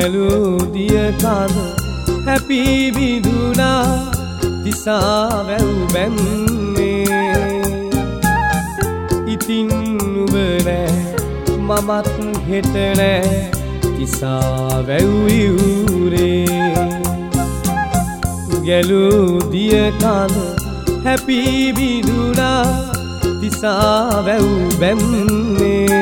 ගැලූ දිය කඳ හැපි බිඳුනා දිසා වැව් බැම්මේ ඉතින් නුඹ නෑ මමත් හෙට නෑ දිසා වැව් ඉවුරේ ගැලූ දිය කඳ හැපි බිඳුනා දිසා වැව් බැම්මේ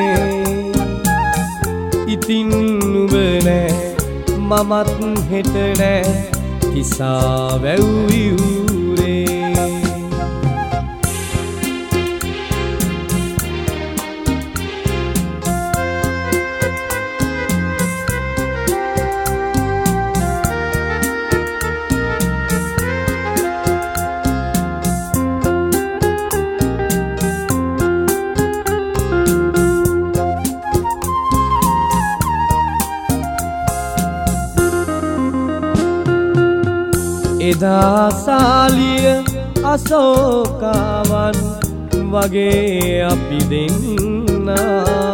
ඉතින් නුඹ නෑ මමත් හෙට නෑ දිසා වැව් ඉවුරේ එදා සාලිය අශෝකාවන් වගේ අපි දෙන්නා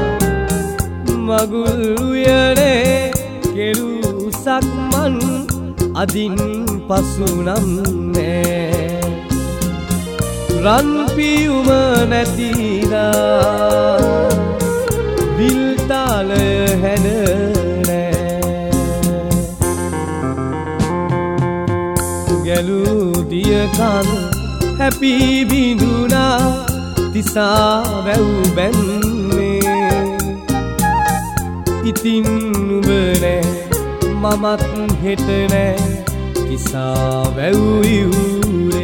මගුල් උයනේ කෙරූ සක්මන් අදින් පසු නම් නෑ රන් පියුම නැතිලා විල්තාලය හැන ගැලූ දිය කඳ හැපි බිඳුනා දිසා වැව් බැම්මේ ඉතින් නුඹ නෑ මමත් හෙට නෑ දිසා වැව් ඉවුරේ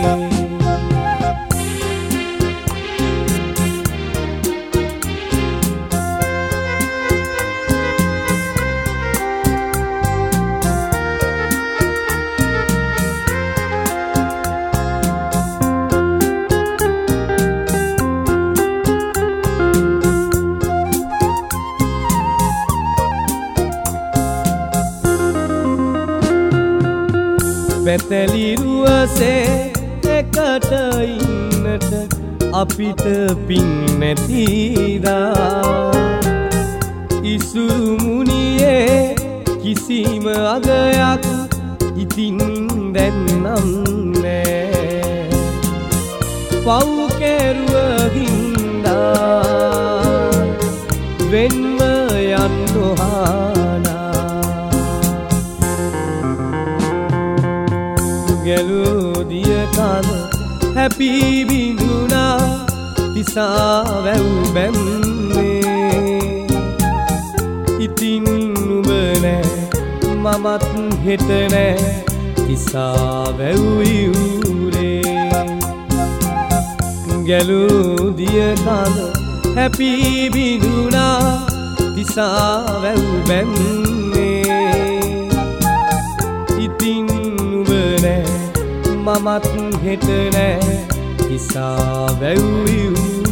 පැතලිරුවසේ එකට ඉන්නට අපිට පින් නැතිදා ඉසුමුනියේ කිසිම අගයක් ඉතින් දැන්නම් නෑ පව් කෙරුවහින්දා වෙන්ම යන්නොහානා ගැලූ දිය කඳ හැපි බිඳුනා දිසා වැව් බැම්මේ ඉතින් නුඹ නෑ මමත් හෙට නෑ දිසා වැව් ඉවුරේ ගැලූ දිය කඳ හැපි බිඳුනා දිසා වැව් බැම්මේ ඉතින් මමත් හෙට නෑ දිසා වැව් ඉවුරේ